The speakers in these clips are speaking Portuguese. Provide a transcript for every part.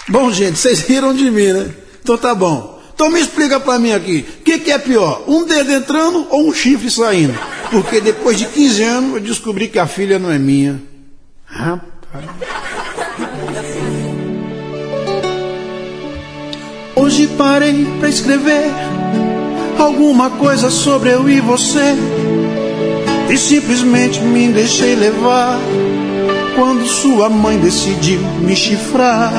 Bom, gente, vocês riram de mim, né? Então tá bom. Então me explica pra mim aqui, o que é pior? Um dedo entrando ou um chifre saindo? Porque depois de 15 anos eu descobri que a filha não é minha. Rapaz. Hoje parei pra escrever alguma coisa sobre eu e você, e simplesmente me deixei levar quando sua mãe decidiu me chifrar.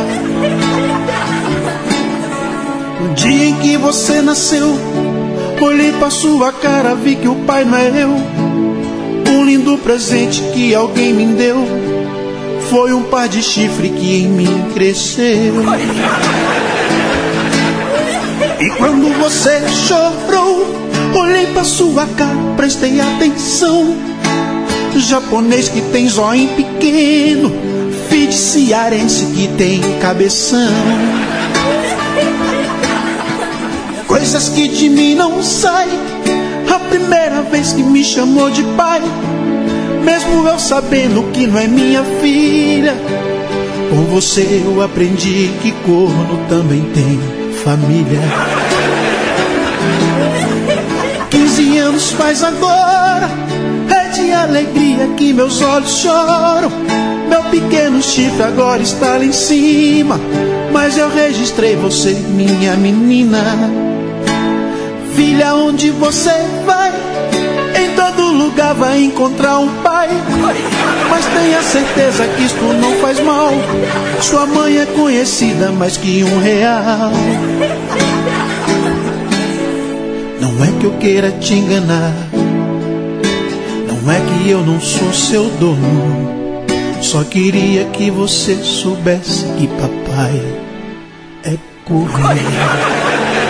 No dia em que você nasceu, olhei pra sua cara, vi que o pai não é eu. Um lindo presente que alguém me deu foi um par de chifre que em mim cresceu. E quando você chorou, olhei pra sua cara, prestei atenção. Japonês que tem zóio pequeno, filho de cearense que tem cabeção. Coisas que de mim não saem. A primeira vez que me chamou de pai, mesmo eu sabendo que não é minha filha. Com você eu aprendi que corno também tem família. 15 anos faz agora, é de alegria que meus olhos choram. Meu pequeno chifre agora está lá em cima, mas eu registrei você, minha menina. Filha, onde você vai? Em todo lugar vai encontrar um pai. Mas tenha certeza que isto não faz mal. Sua mãe é conhecida mais que R$1. Não é que eu queira te enganar, não é que eu não sou seu dono. Só queria que você soubesse que papai é corno.